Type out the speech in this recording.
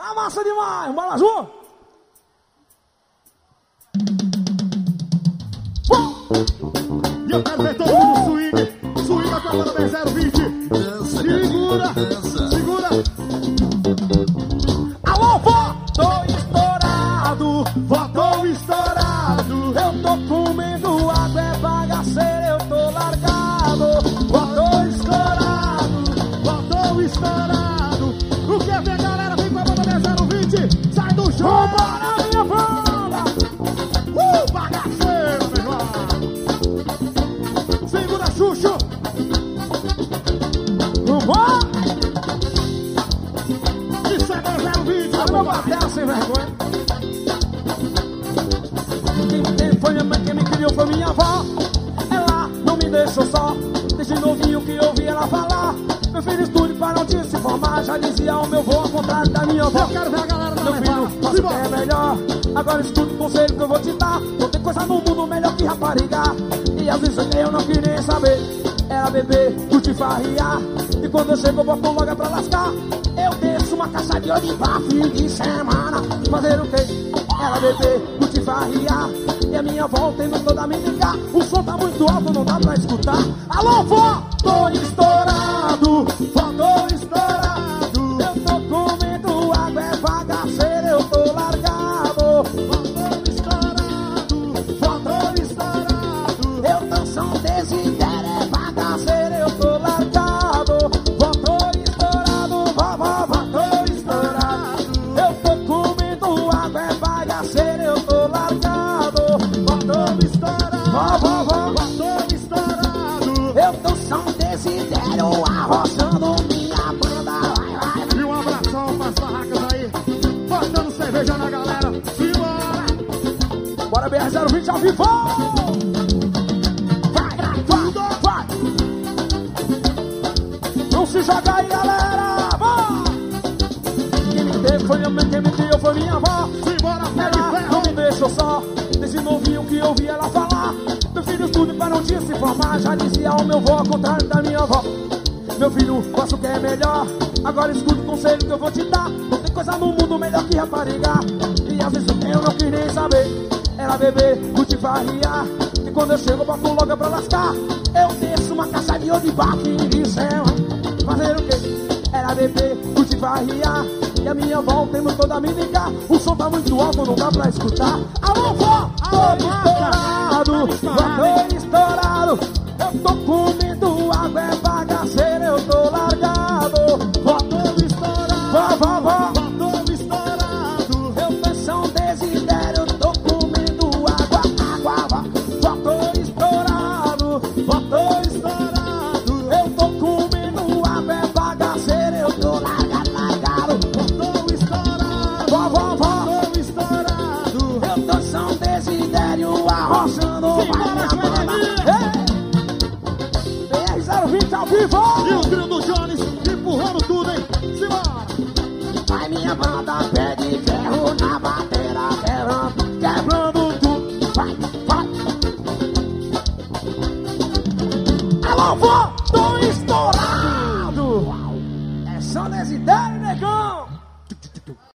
Tá massa demais, bora azul. E eu quero ver todo mundo swing. Swing a câmera 10020. Segura, segura. Alô, vó, tô estourado. Vó, tô estourado. Eu tô comendo água, é bagaceira, eu tô largado. Vó, tô estourado. Vó, tô estourado. O que vem, galera? Vem com a banda 10020. Sai do chão. Vambora, minha banda. Bagaceiro, meu irmão. Segura, Xuxo. Vambora. Isso é 10020. Olha meu batel sem vergonha. Quem foi minha mãe, quem me criou foi minha avó. Ela não me deixou só. Desde novinho que eu ouvi ela falar. Meu filho estude para não te se formar. Já dizia o meu vô, ao contrário da minha avó. Eu quero ver a galera da Meu filho, faça o que é melhor. Agora escuta o conselho que eu vou te dar. Não tem coisa no mundo melhor que rapariga. E às vezes eu não quis nem saber. Era beber, curtir farriar. E quando eu chego eu boto logo pra lascar. Eu desço uma caixa de ouro pra fim de semana. Fazer o quê? Era beber, curtir farriar. E a minha volta indo toda me ligar. O som tá muito alto, não dá pra escutar. Alô, vó! Tô estourado! Vó, tô estourado! Eu tô comendo água, é bagaceira, eu tô largado. Vó, tô estourado. Vó, tô estourado. Eu tô só um desidério, é bagaceira, eu tô largado. Vó, tô estourado, vó, tô estourado. Eu tô comendo água, é bagaceira, eu tô largado. Vó, tô estourado. Vó, Vó, tô estourado. eu tô só um desidério, arrochando minha banda. Vai. E um abração pras barracas aí. Botando cerveja na galera. Simbora. Bora BR-020 ao vivo! Vai! Não se joga aí, galera! Vai! Quem me teve foi minha mãe, quem me criou foi minha avó. Simbora, pé de Ela não ferro. me deixou só. Desde novinho que eu ouvi ela falar. Meu filho estude para não te se formar. Já dizia o meu vô, ao contrário da minha avó. Meu filho, faça o que é melhor. Agora escuta o conselho que eu vou te dar. Não tem coisa no mundo melhor que rapariga. E às vezes eu não quis nem saber. Era beber, curtir farriar. E quando eu chego eu boto logo pra lascar. Eu desço uma caixa de ouro de fim de semana. Fazer o quê? Era beber, curtir farriar. E a minha volta indo toda me ligar. O som tá muito alto, não dá pra escutar. Alô, vó! Tô estourado! Eu tô comendo água, é bagaceira, eu tô largado. Vó, tô estourado. Vó, Vó, tô estourado. eu tô só um desidério, eu tô comendo água. Vó, tô estourado. Vó, tô estourado. Eu tô comendo água, é bagaceira, eu tô largado. Vó, tô estourado. Vó, Tô estourado. eu tô só um desidério, arrochando, vai minha banda. BR-020 ao vivo! E o trio do Jones empurrando tudo, hein? Simbora. Vai minha banda, pé de ferro na bateira, quebrando tudo. Vai! Alô, vó, tô estourado! É só desidério, negão!